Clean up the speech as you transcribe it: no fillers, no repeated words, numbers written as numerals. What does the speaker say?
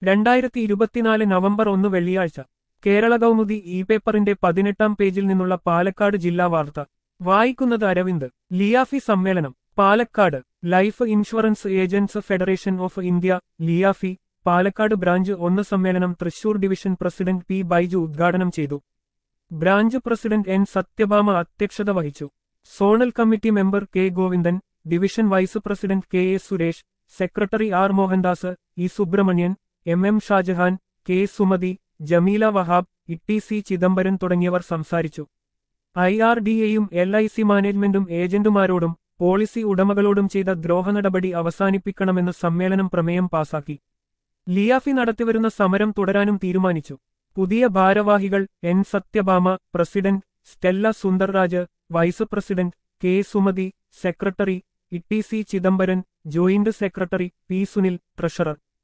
2024 November 1 വെള്ളിയാഴ്ച Kerala Kaumudi E പേപ്പറിന്റെ 18-ാം പേജിൽ നിന്നുള്ള പാലക്കാട് ജില്ലാ വാർത്ത വായിക്കുന്നത് അരവിന്ദ്. ലിയാഫി സമ്മേളനം Palakkad. Life insurance agents federation of India LIAFI Palakkad branch 1 സമ്മേളനം Thrissur division president P Baiju ഉദ്ഘാടനം ചെയ്തു. ബ്രാഞ്ച് പ്രസിഡന്റ് എൻ സത്യഭാമ അധ്യക്ഷത വഹിച്ചു. Zonal committee member K Govindan, division vice president K A Suresh, secretary R Mohandas, E Subrahmanyan, M Shajahan, K Sumathi, Jameela Wahab, E C Chidambaran തുടങ്ങിയവർ സംസാരിച്ചു. IRDAയും LIC മാനേജ്മെന്റും ഏജന്റുമാരോടും policy ഉടമകളോടും ചെയ്ത ദ്രോഹനടപടി അവസാനിപ്പിക്കണമെന്ന് സമ്മേളനം പ്രമേയം പാസാക്കി. ലിയാഫി നടത്തിവരുന്ന സമരം തുടരാനും തീരുമാനിച്ചു. പുതിയ ഭാരവാഹികൾ N Sathyabhama, president Stella Sundarraj, vice president K Sumathi, secretary E C Chidambaran, joint secretary P Sunil, treasurer